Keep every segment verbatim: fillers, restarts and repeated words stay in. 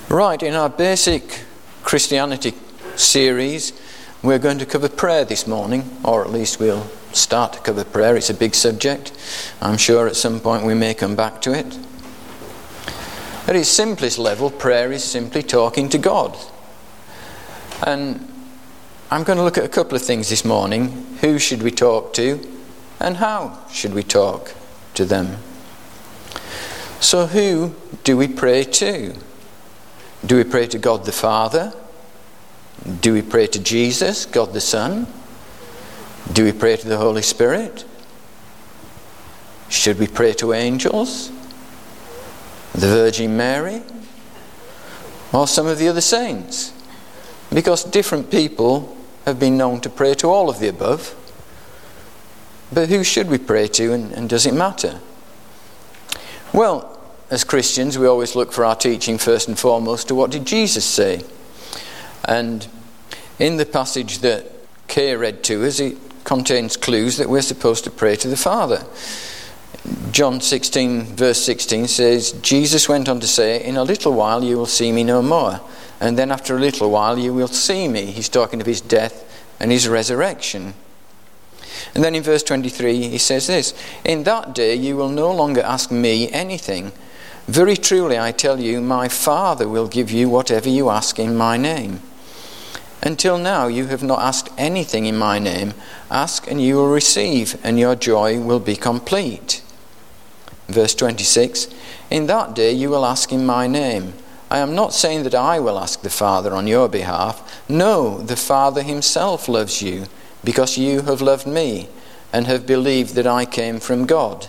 Right, in our basic Christianity series, we're going to cover prayer this morning, or at least we'll start to cover prayer. It's a big subject. I'm sure at some point we may come back to it. At its simplest level, prayer is simply talking to God. And I'm going to look at a couple of things this morning. Who should we talk to, and how should we talk to them? So who do we pray to? Do we pray to God the Father? Do we pray to Jesus, God the Son? Do we pray to the Holy Spirit? Should we pray to angels? The Virgin Mary? Or some of the other saints? Because different people have been known to pray to all of the above. But who should we pray to, and, and does it matter? Well, as Christians, we always look for our teaching first and foremost to what did Jesus say. And in the passage that Kay read to us, it contains clues that we're supposed to pray to the Father. John sixteen verse sixteen says, Jesus went on to say, in a little while you will see me no more, and then after a little while you will see me. He's talking of his death and his resurrection. And then in verse twenty-three he says this, in that day you will no longer ask me anything. Very truly I tell you, my Father will give you whatever you ask in my name. Until now you have not asked anything in my name. Ask and you will receive, and your joy will be complete. Verse twenty-six, in that day you will ask in my name. I am not saying that I will ask the Father on your behalf. No, the Father himself loves you, because you have loved me, and have believed that I came from God.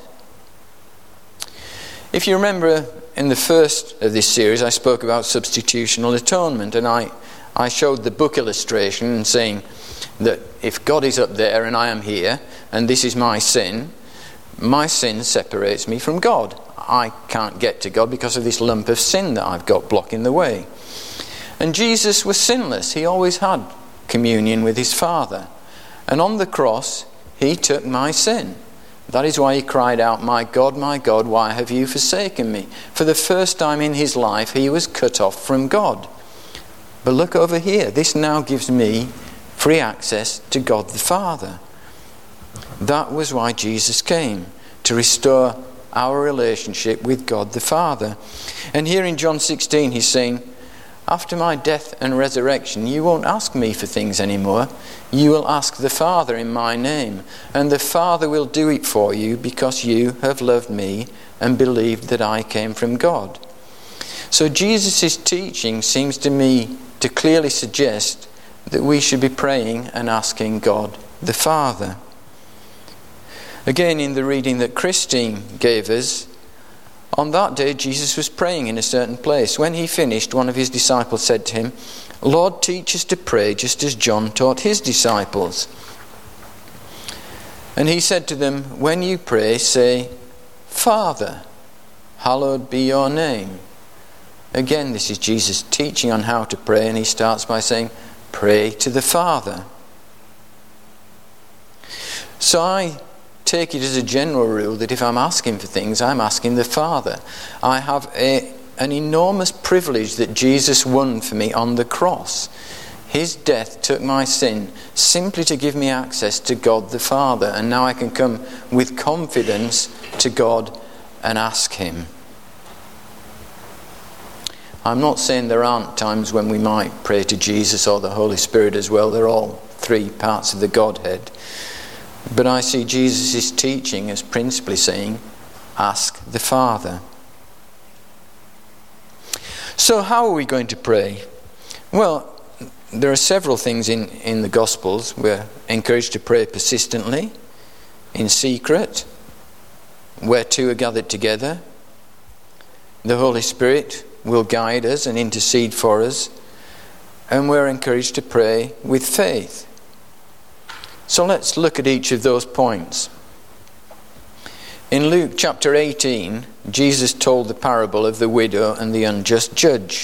If you remember, in the first of this series I spoke about substitutional atonement, and I, I showed the book illustration saying that if God is up there and I am here, and this is my sin, my sin separates me from God. I can't get to God because of this lump of sin that I've got blocking the way. And Jesus was sinless. He always had communion with his Father. And on the cross, he took my sin. That is why he cried out, my God, my God, why have you forsaken me? For the first time in his life, he was cut off from God. But look over here. This now gives me free access to God the Father. That was why Jesus came, to restore our relationship with God the Father. And here in John sixteen, he's saying, after my death and resurrection, you won't ask me for things anymore. You will ask the Father in my name, and the Father will do it for you because you have loved me and believed that I came from God. So Jesus' teaching seems to me to clearly suggest that we should be praying and asking God the Father. Again, in the reading that Christine gave us, on that day Jesus was praying in a certain place. When he finished, one of his disciples said to him, Lord, teach us to pray just as John taught his disciples. And he said to them, when you pray, say, Father, hallowed be your name. Again, this is Jesus teaching on how to pray, and he starts by saying, pray to the Father. So I take it as a general rule that if I'm asking for things, I'm asking the Father. I have a, an enormous privilege that Jesus won for me on the cross. His death took my sin simply to give me access to God the Father, and now I can come with confidence to God and ask him. I'm not saying there aren't times when we might pray to Jesus or the Holy Spirit as well. They're all three parts of the Godhead. But I see Jesus' teaching as principally saying, ask the Father. So how are we going to pray? Well, there are several things in, in the Gospels. We're encouraged to pray persistently, in secret, where two are gathered together. The Holy Spirit will guide us and intercede for us. And we're encouraged to pray with faith. So let's look at each of those points. In Luke chapter eighteen, Jesus told the parable of the widow and the unjust judge.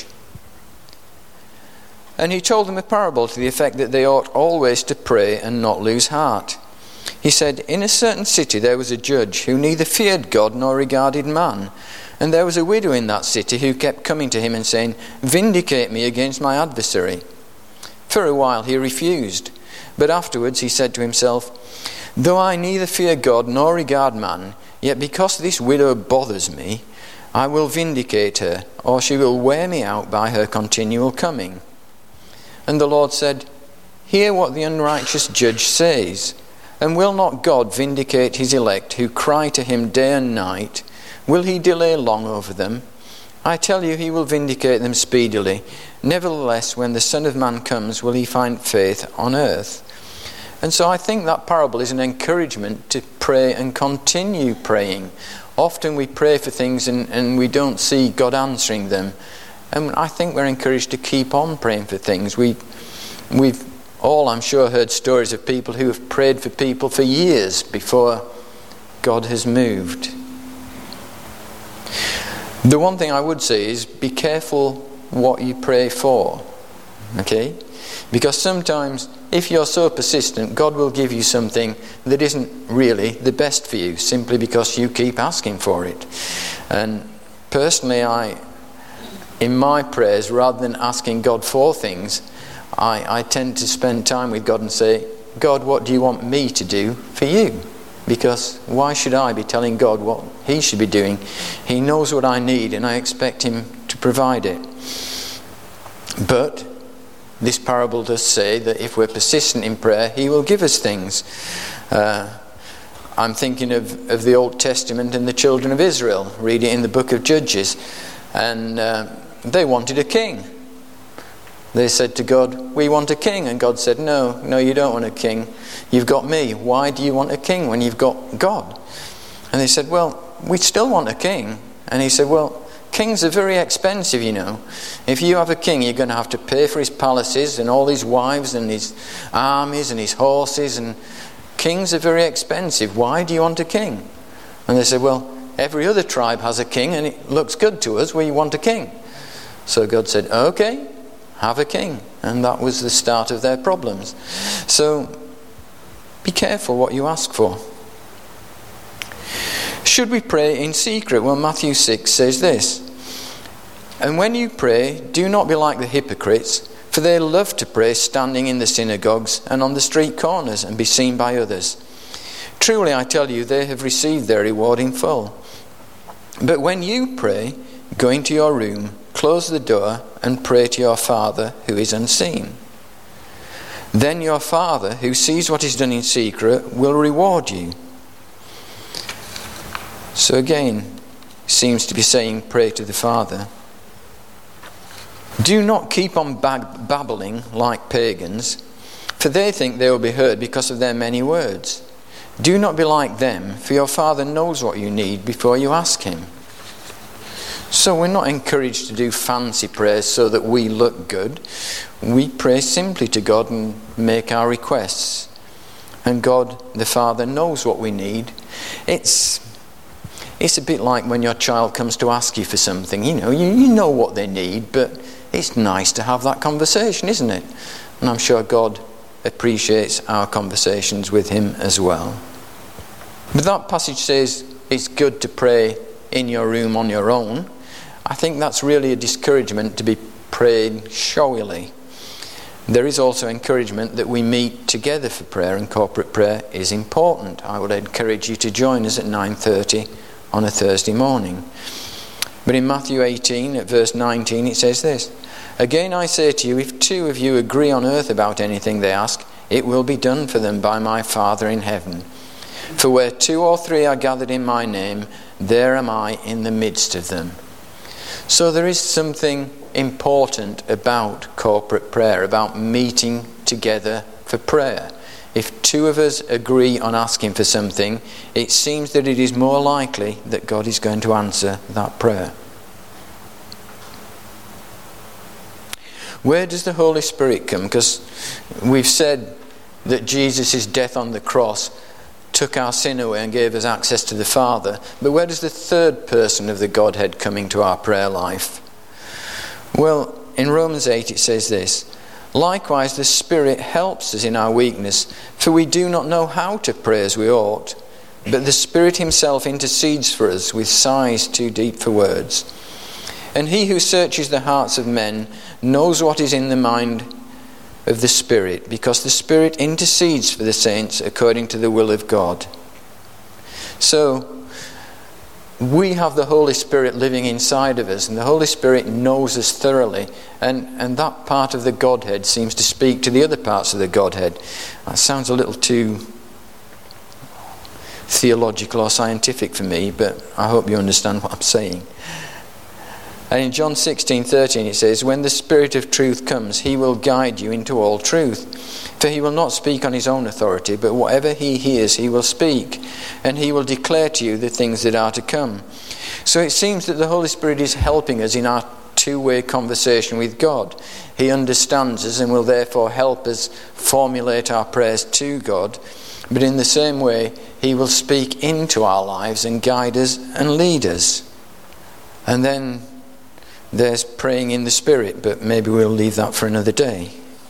And he told them a parable to the effect that they ought always to pray and not lose heart. He said, in a certain city there was a judge who neither feared God nor regarded man. And there was a widow in that city who kept coming to him and saying, "Vindicate me against my adversary." For a while he refused, but afterwards he said to himself, "Though I neither fear God nor regard man, yet because this widow bothers me, I will vindicate her, or she will wear me out by her continual coming." And the Lord said, "Hear what the unrighteous judge says. And will not God vindicate his elect who cry to him day and night? Will he delay long over them? I tell you, he will vindicate them speedily. Nevertheless, when the Son of Man comes, will he find faith on earth?" And so I think that parable is an encouragement to pray and continue praying. Often we pray for things and, and we don't see God answering them. And I think we're encouraged to keep on praying for things. We, we've all, I'm sure, heard stories of people who have prayed for people for years before God has moved. The one thing I would say is be careful what you pray for. Okay? Because sometimes if you're so persistent, God will give you something that isn't really the best for you, simply because you keep asking for it. And personally, I, in my prayers, rather than asking God for things, I, I tend to spend time with God and say, "God, what do you want me to do for you?" Because why should I be telling God what he should be doing? He knows what I need and I expect him to provide it. But this parable does say that if we're persistent in prayer, he will give us things. Uh, I'm thinking of, of the Old Testament and the children of Israel. Read it in the book of Judges. And uh, they wanted a king. They said to God, "We want a king." And God said, no, no, you don't want a king. You've got me. Why do you want a king when you've got God? And they said, "Well, we still want a king." And he said, "Well, kings are very expensive, you know. If you have a king, you're going to have to pay for his palaces and all his wives and his armies and his horses. And kings are very expensive. Why do you want a king?" And they said, "Well, every other tribe has a king and it looks good to us. We want a king." So God said, "Okay, have a king." And that was the start of their problems. So be careful what you ask for. Should we pray in secret? Well, Matthew six says this, "And when you pray, do not be like the hypocrites, for they love to pray standing in the synagogues and on the street corners and be seen by others. Truly I tell you, they have received their reward in full. But when you pray, go into your room, close the door, and pray to your Father who is unseen. Then your Father, who sees what is done in secret, will reward you." So again, seems to be saying pray to the Father. "Do not keep on bab- babbling like pagans, for they think they will be heard because of their many words. Do not be like them, for your Father knows what you need before you ask him." So we're not encouraged to do fancy prayers so that we look good. We pray simply to God and make our requests. And God, the Father, knows what we need. It's it's a bit like when your child comes to ask you for something. You know, you, you know what they need, but it's nice to have that conversation, isn't it? And I'm sure God appreciates our conversations with him as well. But that passage says it's good to pray in your room on your own. I think that's really a discouragement to be praying showily. There is also encouragement that we meet together for prayer, and corporate prayer is important. I would encourage you to join us at nine thirty on a Thursday morning. But in Matthew eighteen at verse nineteen it says this, "Again I say to you, if two of you agree on earth about anything they ask, it will be done for them by my Father in heaven. For where two or three are gathered in my name, there am I in the midst of them." So there is something important about corporate prayer, about meeting together for prayer. If two of us agree on asking for something, it seems that it is more likely that God is going to answer that prayer. Where does the Holy Spirit come? Because we've said that Jesus' death on the cross took our sin away and gave us access to the Father. But where does the third person of the Godhead come into our prayer life? Well, in Romans eight it says this, "Likewise the Spirit helps us in our weakness, for we do not know how to pray as we ought, but the Spirit himself intercedes for us with sighs too deep for words. And he who searches the hearts of men knows what is in the mind of the Spirit, because the Spirit intercedes for the saints according to the will of God. So, we have the Holy Spirit living inside of us, and the Holy Spirit knows us thoroughly, and, and that part of the Godhead seems to speak to the other parts of the Godhead. That sounds a little too theological or scientific for me, but I hope you understand what I'm saying. And in John sixteen thirteen it says, "When the Spirit of truth comes, he will guide you into all truth. For he will not speak on his own authority, but whatever he hears he will speak, and he will declare to you the things that are to come." So it seems that the Holy Spirit is helping us in our two-way conversation with God. He understands us and will therefore help us formulate our prayers to God. But in the same way, he will speak into our lives and guide us and lead us. And then there's praying in the Spirit, but maybe we'll leave that for another day.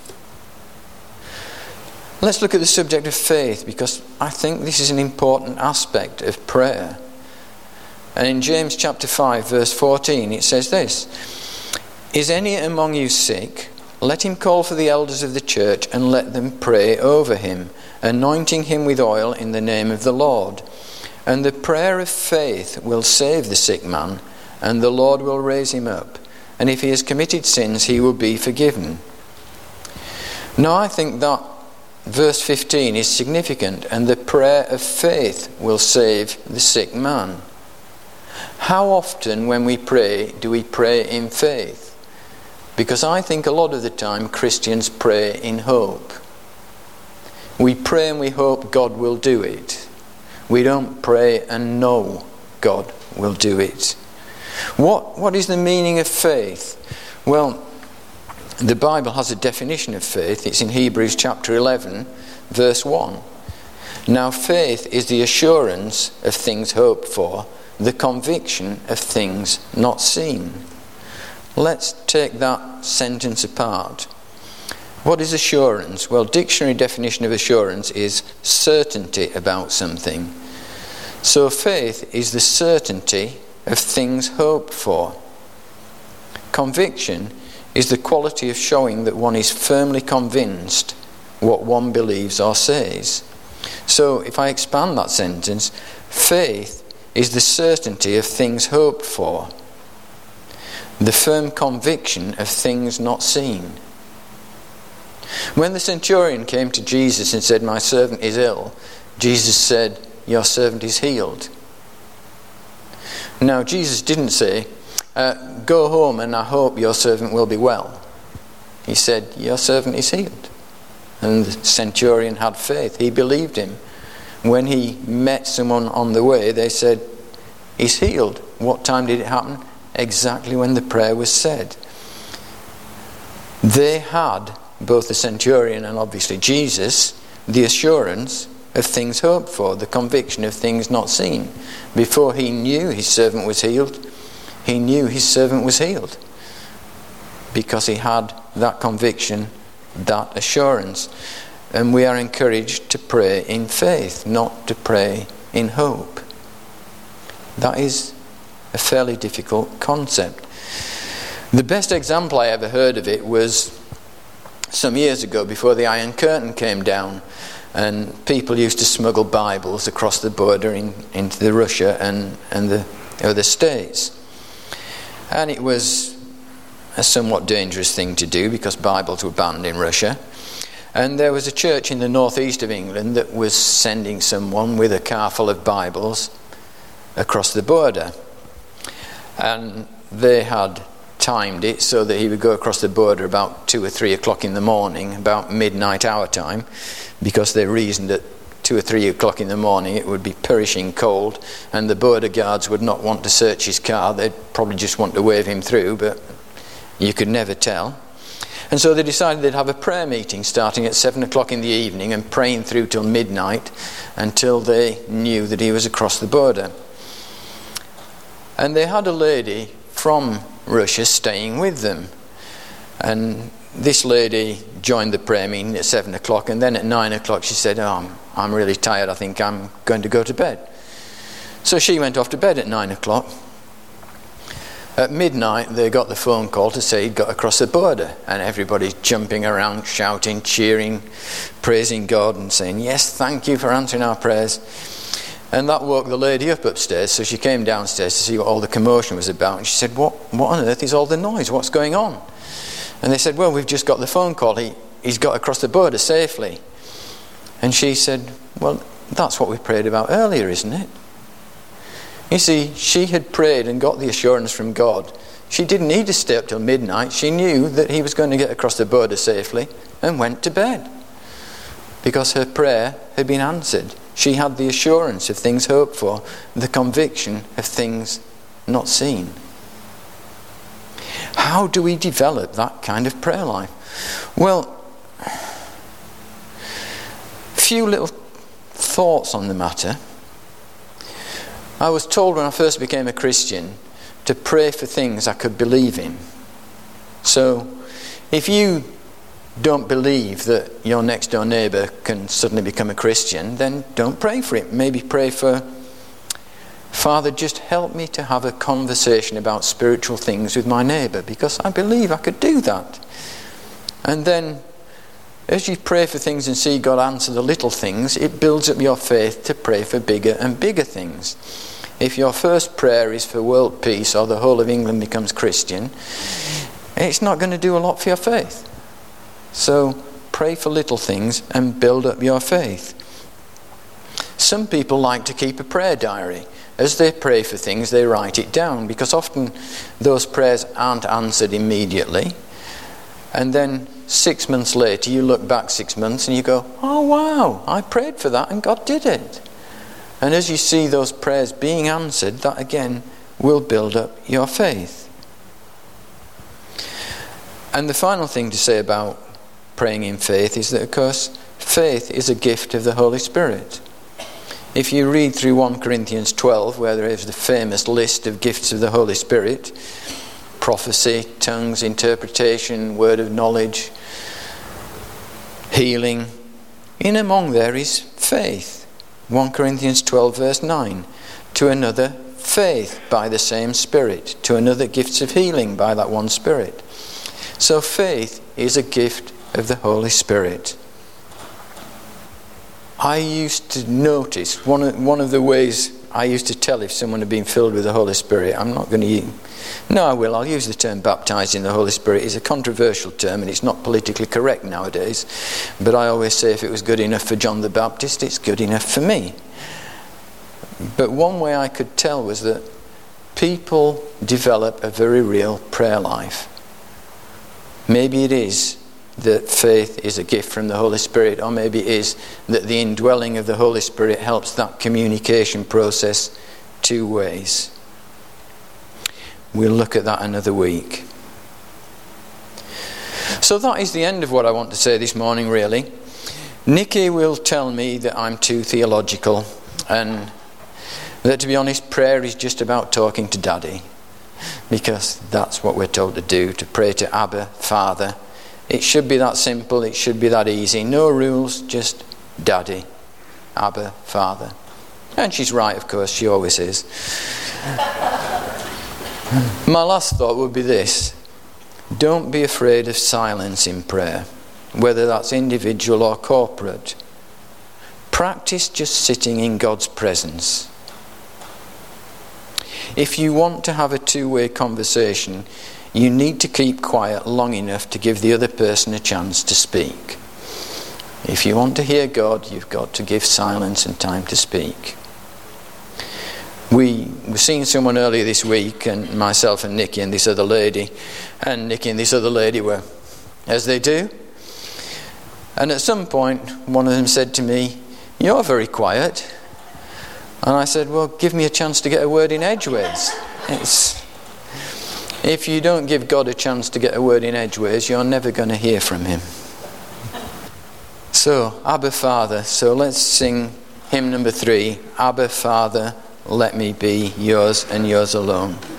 Let's look at the subject of faith, because I think this is an important aspect of prayer. And in James chapter five verse fourteen it says this, "Is any among you sick? Let him call for the elders of the church and let them pray over him, anointing him with oil in the name of the Lord. And the prayer of faith will save the sick man, and the Lord will raise him up. And if he has committed sins, he will be forgiven." Now I think that verse fifteen is significant, and the prayer of faith will save the sick man. How often when we pray do we pray in faith? Because I think a lot of the time Christians pray in hope. We pray and we hope God will do it. We don't pray and know God will do it. What, what is the meaning of faith? Well, the Bible has a definition of faith. It's in Hebrews chapter eleven, verse one. "Now faith is the assurance of things hoped for, the conviction of things not seen." Let's take that sentence apart. What is assurance? Well, dictionary definition of assurance is certainty about something. So faith is the certainty of things hoped for. Conviction is the quality of showing that one is firmly convinced what one believes or says. So if I expand that sentence, faith is the certainty of things hoped for, the firm conviction of things not seen. When the centurion came to Jesus and said, "My servant is ill," Jesus said, "Your servant is healed." Now Jesus didn't say, uh, "Go home and I hope your servant will be well." He said, "Your servant is healed." And the centurion had faith. He believed him. When he met someone on the way, they said, "He's healed." What time did it happen? Exactly when the prayer was said. They had, both the centurion and obviously Jesus, the assurance of things hoped for, the conviction of things not seen. Before he knew his servant was healed, he knew his servant was healed, because he had that conviction, that assurance. And we are encouraged to pray in faith, not to pray in hope. That is a fairly difficult concept. The best example I ever heard of it was some years ago, before the Iron Curtain came down, and people used to smuggle Bibles across the border in, into the Russia and, and the other states. And it was a somewhat dangerous thing to do, because Bibles were banned in Russia. And there was a church in the northeast of England that was sending someone with a car full of Bibles across the border. And they had timed it so that he would go across the border about two or three o'clock in the morning, about midnight our time, because they reasoned that two or three o'clock in the morning it would be perishing cold and the border guards would not want to search his car. They'd probably just want to wave him through, but you could never tell. And so they decided they'd have a prayer meeting starting at seven o'clock in the evening and praying through till midnight until they knew that he was across the border. And they had a lady from Russia staying with them. And this lady joined the prayer meeting at seven o'clock, and then at nine o'clock she said, oh, I'm, I'm really tired, I think I'm going to go to bed. So she went off to bed at nine o'clock. At midnight they got the phone call to say he'd got across the border, and everybody jumping around, shouting, cheering, praising God and saying, yes, thank you for answering our prayers. And that woke the lady up upstairs, so she came downstairs to see what all the commotion was about, and she said, what, what on earth is all the noise? What's going on? And they said, well, we've just got the phone call. He, he's got across the border safely. And she said, well, that's what we prayed about earlier, isn't it? You see, she had prayed and got the assurance from God. She didn't need to stay up till midnight. She knew that he was going to get across the border safely and went to bed. Because her prayer had been answered. She had the assurance of things hoped for, the conviction of things not seen. How do we develop that kind of prayer life? Well, few little thoughts on the matter. I was told when I first became a Christian to pray for things I could believe in. So, if you don't believe that your next door neighbour can suddenly become a Christian, then don't pray for it. Maybe pray for, Father, just help me to have a conversation about spiritual things with my neighbour, because I believe I could do that. And then, as you pray for things and see God answer the little things, it builds up your faith to pray for bigger and bigger things. If your first prayer is for world peace or the whole of England becomes Christian, it's not going to do a lot for your faith. So pray for little things and build up your faith. Some people like to keep a prayer diary. As they pray for things, they write it down, because often those prayers aren't answered immediately. And then six months later, you look back six months and you go, oh wow, I prayed for that and God did it. And as you see those prayers being answered, that again will build up your faith. And the final thing to say about praying in faith is that, of course, faith is a gift of the Holy Spirit. If you read through First Corinthians twelve, where there is the famous list of gifts of the Holy Spirit, prophecy, tongues, interpretation, word of knowledge, healing, in among there is faith. First Corinthians twelve verse nine. To another, faith by the same Spirit. To another, gifts of healing by that one Spirit. So faith is a gift of the Holy Spirit. I used to notice, one of, one of the ways I used to tell if someone had been filled with the Holy Spirit, I'm not going to use, no I will, I'll use the term baptised in the Holy Spirit. It's a controversial term and it's not politically correct nowadays, but I always say if it was good enough for John the Baptist, it's good enough for me. But one way I could tell was that people develop a very real prayer life. Maybe it is that faith is a gift from the Holy Spirit, or maybe it is that the indwelling of the Holy Spirit helps that communication process two ways. We'll look at that another week. So that is the end of what I want to say this morning, really. Nikki will tell me that I'm too theological, and that, to be honest, prayer is just about talking to Daddy, because that's what we're told to do, to pray to Abba, Father. It should be that simple, it should be that easy. No rules, just Daddy, Abba, Father. And she's right, of course, she always is. My last thought would be this. Don't be afraid of silence in prayer, whether that's individual or corporate. Practice just sitting in God's presence. If you want to have a two-way conversation, you need to keep quiet long enough to give the other person a chance to speak. If you want to hear God, you've got to give silence and time to speak. We were seeing someone earlier this week, and myself and Nikki and this other lady, and Nikki and this other lady were, as they do. And at some point, one of them said to me, "You're very quiet." And I said, "Well, give me a chance to get a word in edgeways." It's... If you don't give God a chance to get a word in edgeways, you're never going to hear from him. So, Abba Father. So let's sing hymn number three. Abba Father, let me be yours and yours alone.